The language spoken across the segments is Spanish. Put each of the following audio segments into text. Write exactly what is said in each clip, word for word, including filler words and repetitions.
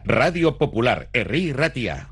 Radio Popular, Herri Ratia.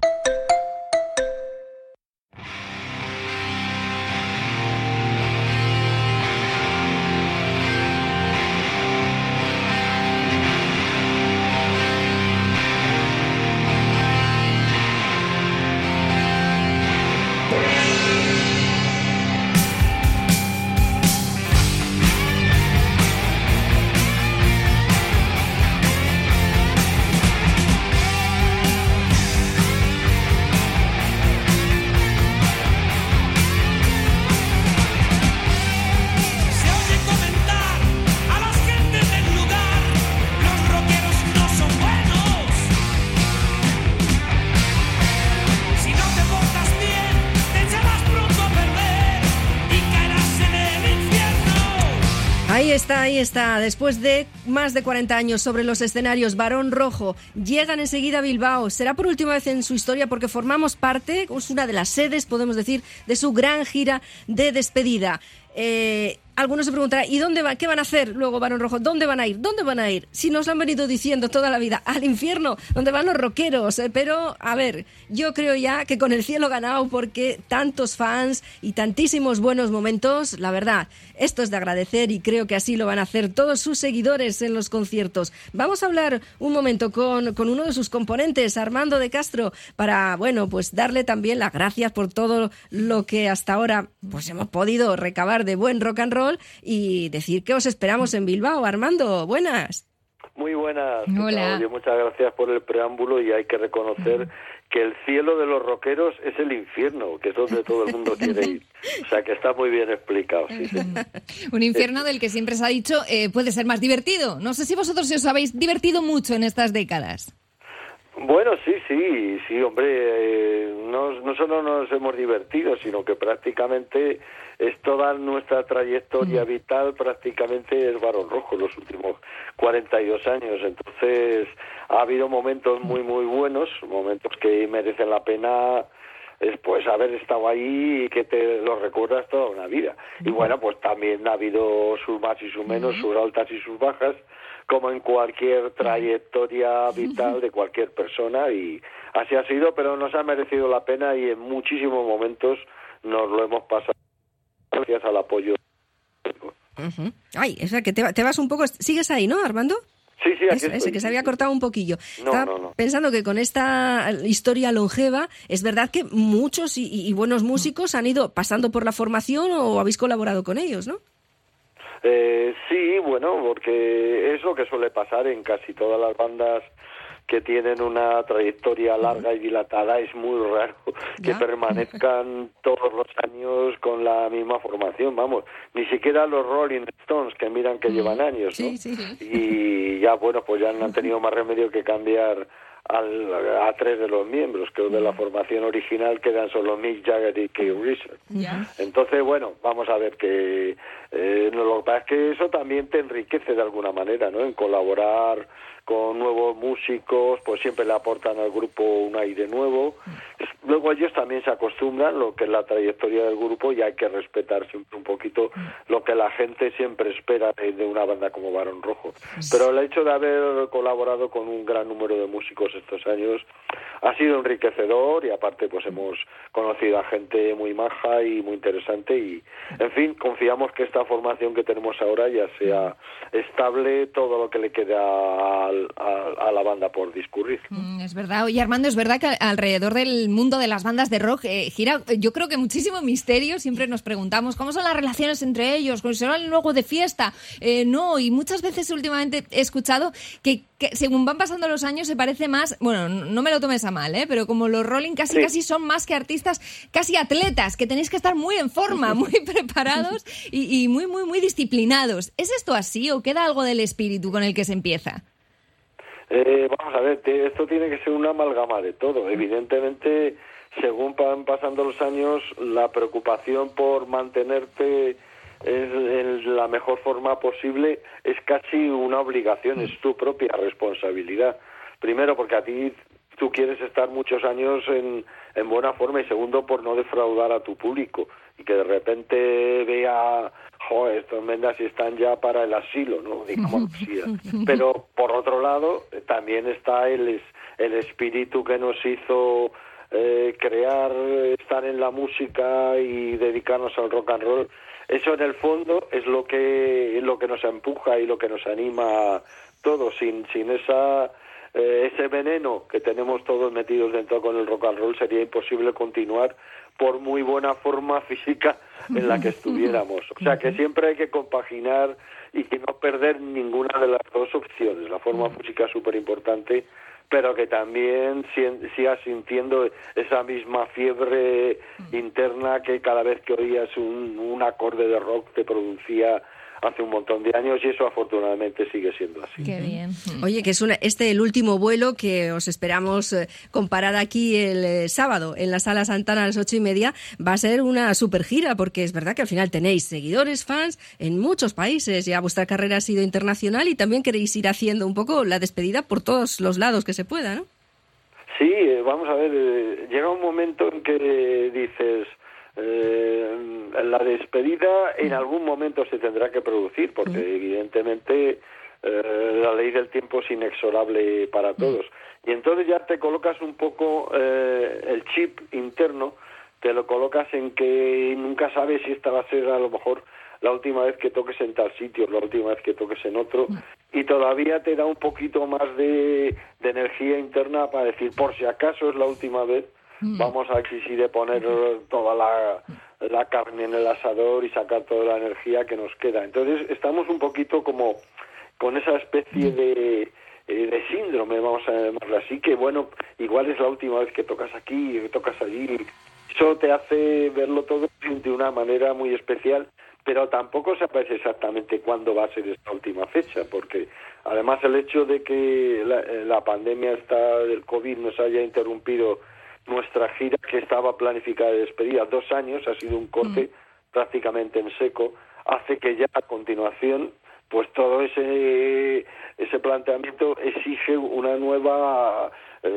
Ahí está, ahí está. Después de más de cuarenta años sobre los escenarios, Barón Rojo llegan enseguida a Bilbao. Será por última vez en su historia porque formamos parte, es una de las sedes, podemos decir, de su gran gira de despedida. Eh, algunos se preguntarán, ¿y dónde va? ¿Qué van a hacer luego, Barón Rojo? ¿Dónde van a ir? ¿Dónde van a ir? Si nos lo han venido diciendo toda la vida, al infierno, donde van los rockeros. Eh, pero, a ver, yo creo ya que con el cielo ganado, porque tantos fans y tantísimos buenos momentos, la verdad, esto es de agradecer y creo que así lo van a hacer todos sus seguidores en los conciertos. Vamos a hablar un momento con, con uno de sus componentes, Armando de Castro, para, bueno, pues darle también las gracias por todo lo que hasta ahora pues hemos podido recabar de buen rock and roll y decir que os esperamos en Bilbao. Armando, buenas. Muy buenas. Hola. Oye, muchas gracias por el preámbulo y hay que reconocer uh-huh. que el cielo de los rockeros es el infierno, que es donde todo el mundo quiere ir. O sea, que está muy bien explicado. Sí, sí. Un infierno del que siempre se ha dicho eh, puede ser más divertido. No sé si vosotros os habéis divertido mucho en estas décadas. Bueno, sí, sí, sí, hombre, eh, no, no solo nos hemos divertido, sino que prácticamente es toda nuestra trayectoria mm. vital, prácticamente es Barón Rojo los últimos cuarenta y dos años. Entonces ha habido momentos muy, muy buenos, momentos que merecen la pena es pues haber estado ahí y que te lo recuerdas toda una vida. Y bueno, pues también ha habido sus más y sus menos, sus altas y sus bajas, como en cualquier trayectoria vital de cualquier persona, y así ha sido, pero nos ha merecido la pena y en muchísimos momentos nos lo hemos pasado gracias al apoyo. Uh-huh. Ay, o sea, que te, te vas un poco... ¿Sigues ahí, no, Armando? Sí, sí, aquí Eso, estoy. Ese, que se había cortado un poquillo. No, Estaba no, no. pensando que con esta historia longeva, es verdad que muchos y, y buenos músicos han ido pasando por la formación o habéis colaborado con ellos, ¿no? Eh, sí, bueno, porque es lo que suele pasar en casi todas las bandas que tienen una trayectoria larga y dilatada. Es muy raro que ¿Ya? permanezcan todos los años con la misma formación, vamos, ni siquiera los Rolling Stones, que miran que llevan años, ¿no? Sí, sí, sí. Y ya, bueno, pues ya no han tenido más remedio que cambiar al, a tres de los miembros, que de la formación original quedan solo Mick Jagger y Keith Richards. Yeah. Entonces, bueno, vamos a ver que eh, no, lo que pasa es que eso también te enriquece de alguna manera, ¿no? En colaborar con nuevos músicos, pues siempre le aportan al grupo un aire nuevo. Luego ellos también se acostumbran lo que es la trayectoria del grupo y hay que respetar siempre un poquito lo que la gente siempre espera de una banda como Barón Rojo. Pero el hecho de haber colaborado con un gran número de músicos estos años ha sido enriquecedor y aparte pues hemos conocido a gente muy maja y muy interesante y, en fin, confiamos que esta formación que tenemos ahora ya sea estable todo lo que le queda a, a, a la banda por discurrir. Mm, es verdad. Oye, Armando, es verdad que alrededor del mundo de las bandas de rock eh, gira, yo creo que muchísimo misterio. Siempre nos preguntamos cómo son las relaciones entre ellos, cómo serán luego de fiesta. Eh, no, y muchas veces últimamente he escuchado que, que según van pasando los años se parece más, bueno, no me lo tomes a mal, ¿eh? Pero como los Rolling casi sí. casi son más que artistas, casi atletas, que tenéis que estar muy en forma, muy preparados y, y muy, muy, muy disciplinados. ¿Es esto así o queda algo del espíritu con el que se empieza? Eh, vamos a ver, te, esto tiene que ser una amalgama de todo. Evidentemente, según van pasando los años, la preocupación por mantenerte en la mejor forma posible es casi una obligación, es tu propia responsabilidad. Primero, porque a ti tú quieres estar muchos años en, en buena forma y segundo, por no defraudar a tu público y que de repente vea, joder, estos mendas están ya para el asilo, ¿no? Digamos, sí. Pero por otro lado, también está el, el espíritu que nos hizo eh, crear, estar en la música y dedicarnos al rock and roll, eso en el fondo es lo que lo que nos empuja y lo que nos anima todos. Sin sin esa eh, ese veneno que tenemos todos metidos dentro con el rock and roll, sería imposible continuar por muy buena forma física en la que estuviéramos. O sea que siempre hay que compaginar y que no perder ninguna de las dos opciones. La forma física es súper importante, pero que también sigas sintiendo esa misma fiebre interna que cada vez que oías un, un acorde de rock te producía hace un montón de años, y eso afortunadamente sigue siendo así. Qué bien. Oye, que es una, este el último vuelo que os esperamos eh, comparar aquí el eh, sábado en la Sala Santana a las ocho y media, va a ser una super gira, porque es verdad que al final tenéis seguidores, fans en muchos países, ya vuestra carrera ha sido internacional y también queréis ir haciendo un poco la despedida por todos los lados que se pueda, ¿no? Sí, eh, vamos a ver, eh, llega un momento en que dices... Eh, la despedida en algún momento se tendrá que producir, porque sí, evidentemente eh, la ley del tiempo es inexorable para todos, y entonces ya te colocas un poco eh, el chip interno, te lo colocas en que nunca sabes si esta va a ser a lo mejor la última vez que toques en tal sitio, la última vez que toques en otro, y todavía te da un poquito más de, de energía interna para decir, por si acaso es la última vez, vamos a exigir de poner toda la, la carne en el asador y sacar toda la energía que nos queda. Entonces estamos un poquito como con esa especie de, de síndrome, vamos a llamarlo así, que bueno, igual es la última vez que tocas aquí, que tocas allí. Eso te hace verlo todo de una manera muy especial, pero tampoco se sabe exactamente cuándo va a ser esta última fecha, porque además el hecho de que la, la pandemia está del COVID nos haya interrumpido nuestra gira, que estaba planificada de despedida dos años, ha sido un corte mm. prácticamente en seco, hace que ya a continuación pues todo ese ese planteamiento exige una nueva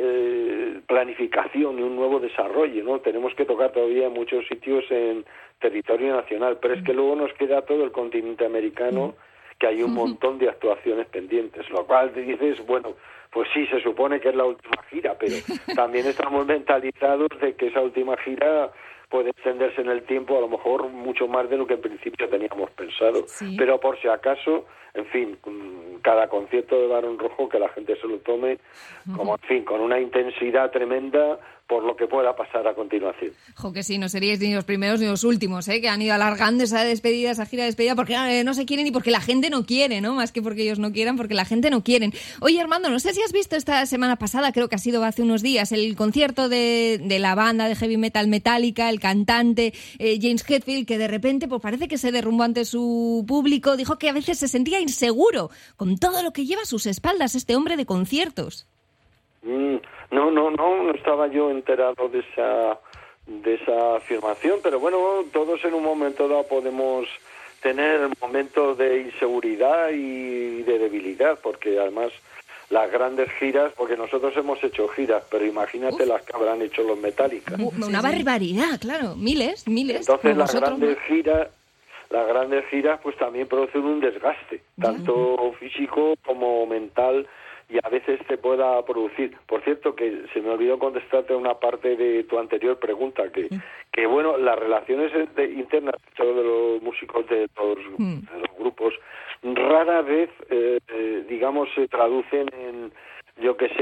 eh, planificación y un nuevo desarrollo, ¿no? Tenemos que tocar todavía en muchos sitios en territorio nacional, pero es que luego nos queda todo el continente americano, que hay un montón de actuaciones pendientes, lo cual te dices, bueno, pues sí, se supone que es la última gira, pero también estamos mentalizados de que esa última gira puede extenderse en el tiempo, a lo mejor mucho más de lo que en principio teníamos pensado. Sí. Pero por si acaso, en fin, cada concierto de Barón Rojo que la gente se lo tome, como en fin, con una intensidad tremenda por lo que pueda pasar a continuación. Jo, que sí, no seríais ni los primeros ni los últimos, ¿eh? Que han ido alargando esa despedida, esa gira de despedida, porque eh, no se quieren y porque la gente no quiere, ¿no? Más que porque ellos no quieran, porque la gente no quiere. Oye, Armando, no sé si has visto esta semana pasada, creo que ha sido hace unos días, el concierto de, de la banda de heavy metal Metallica, el cantante eh, James Hetfield, que de repente pues parece que se derrumbó ante su público, dijo que a veces se sentía inseguro con todo lo que lleva a sus espaldas este hombre de conciertos. Mm, no, no, no, no estaba yo enterado de esa de esa afirmación, pero bueno, todos en un momento dado podemos tener momentos de inseguridad y de debilidad, porque además las grandes giras, porque nosotros hemos hecho giras, pero imagínate Uf. las que habrán hecho los Metallica. Uh, una barbaridad, claro, miles, miles. Entonces las grandes giras, las grandes giras pues también producen un desgaste, tanto uh-huh. físico como mental, y a veces te pueda producir. Por cierto, que se me olvidó contestarte una parte de tu anterior pregunta, que, mm. que bueno, las relaciones de, internas de los músicos de los, mm. de los grupos rara vez, eh, eh, digamos, se traducen en, yo que sé,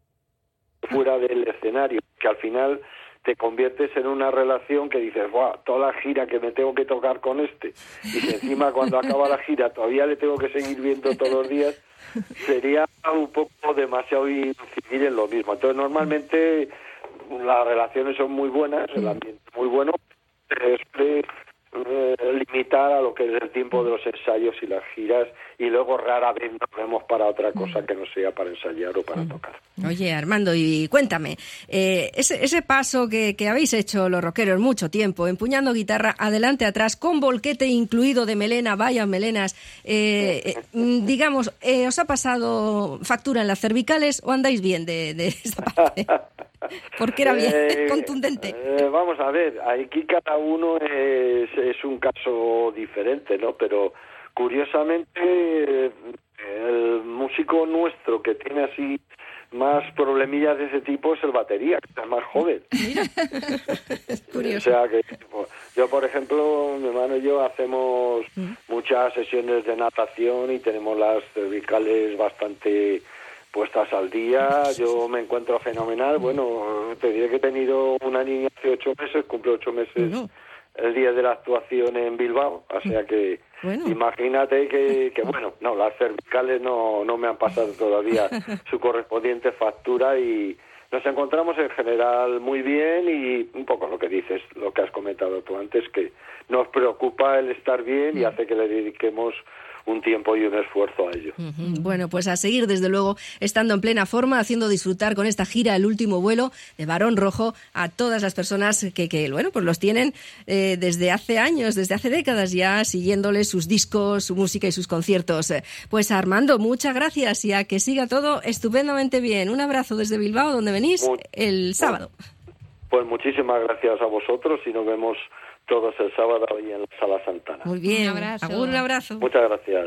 fuera del escenario, que al final te conviertes en una relación que dices, ¡buah! Toda la gira que me tengo que tocar con este, y si encima cuando acaba la gira todavía le tengo que seguir viendo todos los días, sería un poco demasiado incidir en lo mismo. Entonces, normalmente las relaciones son muy buenas, el ambiente es muy bueno, pero siempre eh, limitar a lo que es el tiempo de los ensayos y las giras, y luego rara vez nos vemos para otra cosa que no sea para ensayar o para tocar. Oye, Armando, y cuéntame, eh, ese, ese paso que, que habéis hecho los rockeros mucho tiempo, empuñando guitarra adelante, atrás, con volquete incluido de melena, vaya melenas, eh, eh, digamos, eh, ¿os ha pasado factura en las cervicales o andáis bien de, de esta parte? Porque era bien eh, contundente. Eh, vamos a ver, aquí cada uno es, es un caso diferente, ¿no? Pero curiosamente el músico nuestro que tiene así más problemillas de ese tipo es el batería, que es más joven. Es curioso. O sea que pues, yo, por ejemplo, mi hermano y yo hacemos mm. muchas sesiones de natación y tenemos las cervicales bastante puestas al día. Yo me encuentro fenomenal. Bueno, te diré que he tenido una niña hace ocho meses, cumple ocho meses no. el día de la actuación en Bilbao, o sea que bueno. imagínate que, que, bueno, no, las cervicales no, no me han pasado todavía su correspondiente factura y nos encontramos en general muy bien y un poco lo que dices, lo que has comentado tú antes, que nos preocupa el estar bien y hace que le dediquemos un tiempo y un esfuerzo a ello. Uh-huh. Bueno, pues a seguir desde luego estando en plena forma, haciendo disfrutar con esta gira El último vuelo de Barón Rojo a todas las personas que, que bueno, pues los tienen eh, desde hace años, desde hace décadas ya, siguiéndoles sus discos, su música y sus conciertos. Pues Armando, muchas gracias y a que siga todo estupendamente bien. Un abrazo desde Bilbao, donde venís Muy, el sábado. Pues muchísimas gracias a vosotros y nos vemos todos el sábado ahí en la Sala Santana. Muy bien, un abrazo. Agur, un abrazo. Muchas gracias.